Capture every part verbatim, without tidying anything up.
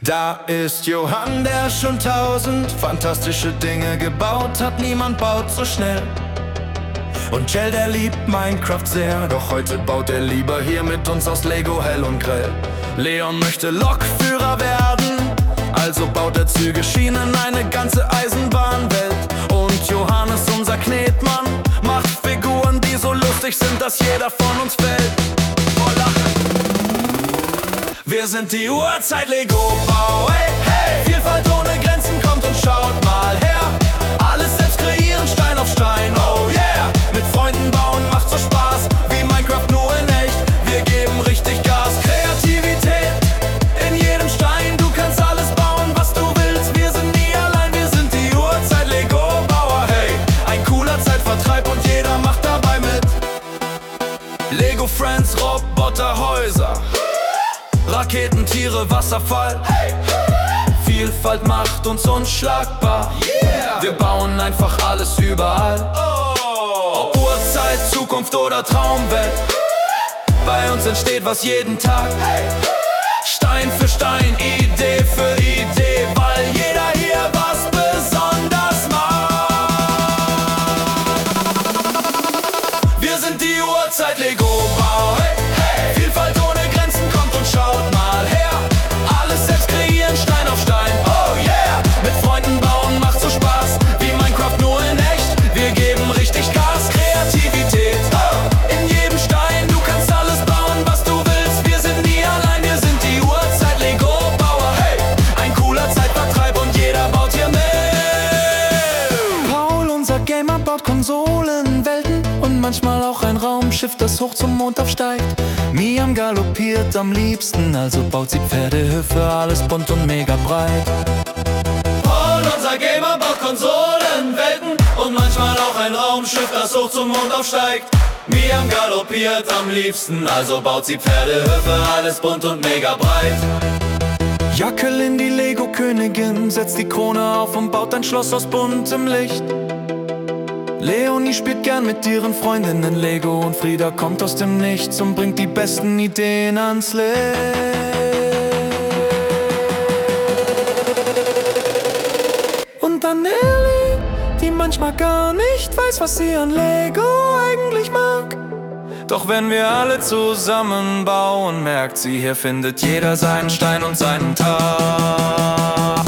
Da ist Johann, der schon tausend fantastische Dinge gebaut hat. Niemand baut so schnell. Und Jell, der liebt Minecraft sehr, doch heute baut er lieber hier mit uns aus Lego hell und grell. Leon möchte Lokführer werden, also baut er Züge, Schienen, eine ganze Eisenbahnwelt. Und Johannes, unser Knetmann, macht Figuren, die so lustig sind, dass jeder von uns fällt vor Lachen. Wir sind die Urzeit-Lego-Bau, hey, hey! Vielfalt ohne Grenzen, kommt und schaut mal her. Alles selbst kreieren, Stein auf Stein, oh yeah! Mit Freunden bauen macht so Spaß, wie Minecraft nur in echt. Wir geben richtig Gas, Kreativität in jedem Stein. Du kannst alles bauen, was du willst, wir sind nie allein. Wir sind die Urzeit-Lego-Bauer, hey! Ein cooler Zeitvertreib und jeder macht dabei mit. Lego Friends, Roboterhäuser, Raketen, Tiere, Wasserfall, hey. Vielfalt macht uns unschlagbar, yeah. Wir bauen einfach alles überall, oh. Ob Urzeit, Zukunft oder Traumwelt, bei uns entsteht was jeden Tag, hey. Stein für Stein, Idee für Idee, weil jeder hier was besonders macht. Wir sind die Urzeit-Lego-Bau, hey, hey. Vielfalt ohne Grenzen, kommt und schaut mal her. Alles selbst kreieren, Stein auf Stein, oh yeah. Mit Freunden bauen macht so Spaß, wie Minecraft nur in echt. Wir geben richtig Gas, Kreativität oh. In jedem Stein, du kannst alles bauen, was du willst. Wir sind nie allein, wir sind die Urzeit-Lego-Bauer, hey. Ein cooler Zeitvertreib und jeder baut hier mit. Paul, unser Gamer, baut Konsolen, Welten und manchmal auch ein Raumschiff, das hoch zum Mond aufsteigt. Miam galoppiert am liebsten, also baut sie Pferdehöfe, alles bunt und mega breit. Paul, unser Gamer, baut Konsolen, Welten und manchmal auch ein Raumschiff, das hoch zum Mond aufsteigt. Miam galoppiert am liebsten, also baut sie Pferdehöfe, alles bunt und mega breit. Jacqueline, die Lego-Königin, setzt die Krone auf und baut ein Schloss aus buntem Licht. Leonie spielt gern mit ihren Freundinnen Lego und Frieda kommt aus dem Nichts und bringt die besten Ideen ans Licht. Und dann Ellie, die manchmal gar nicht weiß, was sie an Lego eigentlich mag. Doch wenn wir alle zusammen bauen, merkt sie, hier findet jeder seinen Stein und seinen Tag.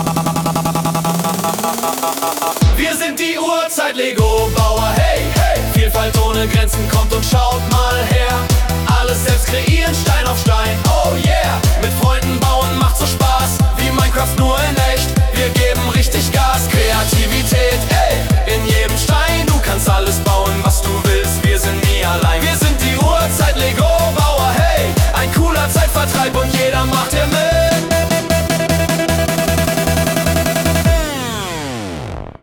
Wir sind die Urzeit-Lego-Bauer, hey, hey! Vielfalt ohne Grenzen, kommt und schaut mal her. Alles selbst kreieren,